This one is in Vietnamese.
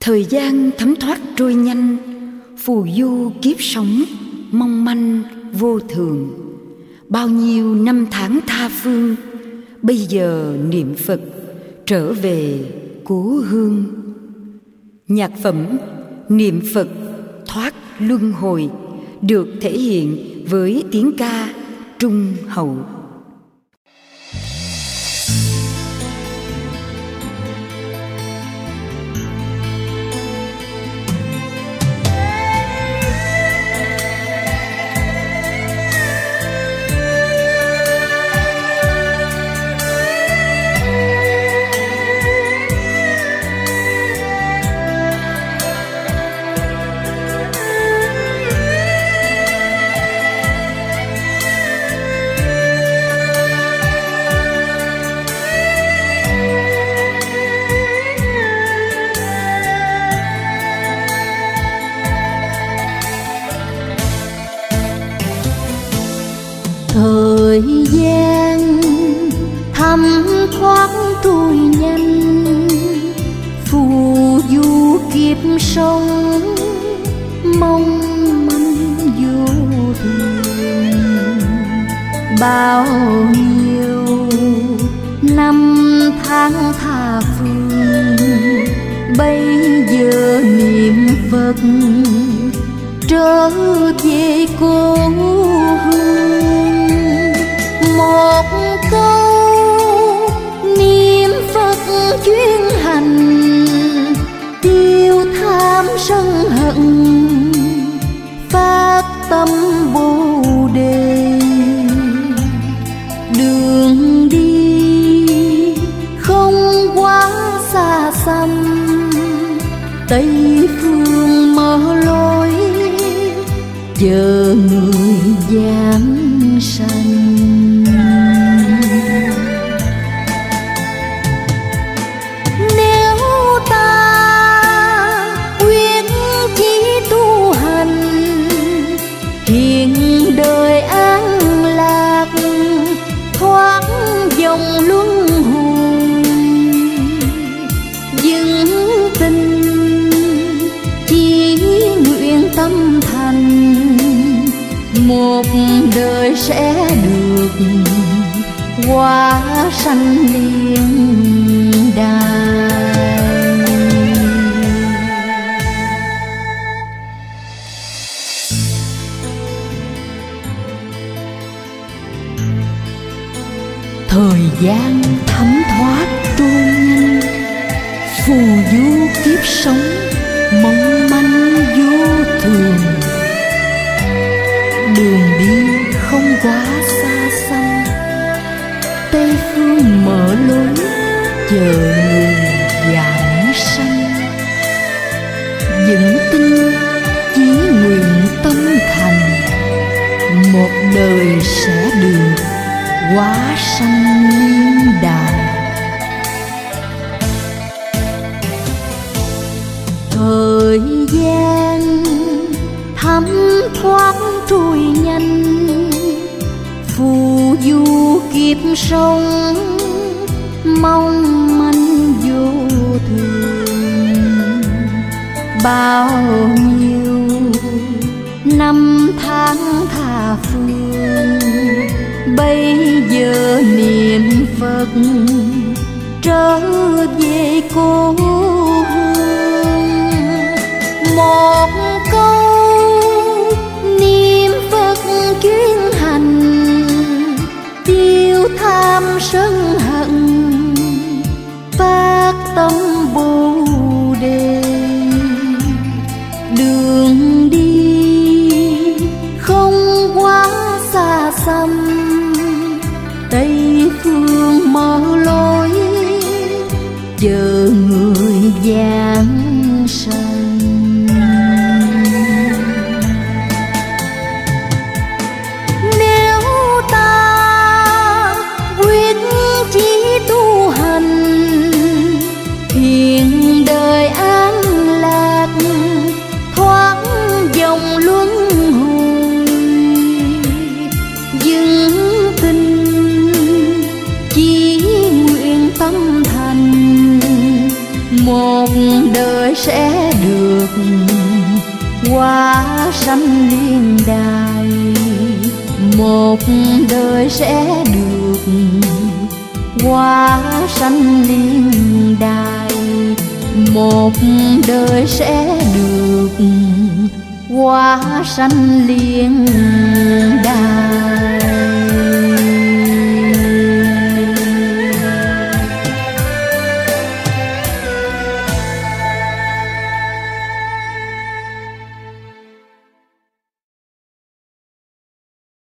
Thời gian thấm thoát trôi nhanh, phù du kiếp sống mong manh vô thường. Bao nhiêu năm tháng tha phương, bây giờ niệm Phật trở về cố hương. Nhạc phẩm Niệm Phật thoát luân hồi được thể hiện với tiếng ca trung hậu. Thời gian thấm thoát trôi nhanh, phù du kiếp sống mong manh vô thường. Bao nhiêu năm tháng tha phương, bây giờ niệm Phật trở về cố hương. Một câu niệm Phật chuyên hành, tiêu tham sân hận, phát tâm Bồ Đề. Đường đi không quá xa xăm, Tây phương mở lối chờ người giảng sanh. Nếu ta quyết chí tu hành, hiện đời an lạc, thoát dòng luân hồi, vững tin chí nguyện tâm thành, một đời sẽ được hóa sanh liên đài. Thời gian thấm thoát trôi nhanh, phù du kiếp sống mong manh vô thường. Đường đi không quá xa xăm, Tây phương mở lối chờ người giảng sanh. Vững tin chí nguyện tâm thành, một đời sẽ được hóa sanh liên đài. Thời gian thấm thoát trôi nhanh, phù du kiếp sống mong manh vô thường. Bao nhiêu năm tháng tha phương, bây giờ niệm Phật trở về cố hương. Một câu niệm Phật chuyên hành, tiêu tham sân hận, phát tâm Bồ Đề. Đường đi không quá xa xăm, Tây phương mở lối chờ người giảng sanh. Nếu ta quyết chí tu hành, hiện đời an lạc, thoát dòng luân hồi, vững tin chí nguyện tâm thành, một đời sẽ được hoa xanh liên đài, một đời sẽ được hoa xanh liên đài, một đời sẽ được hoa xanh liên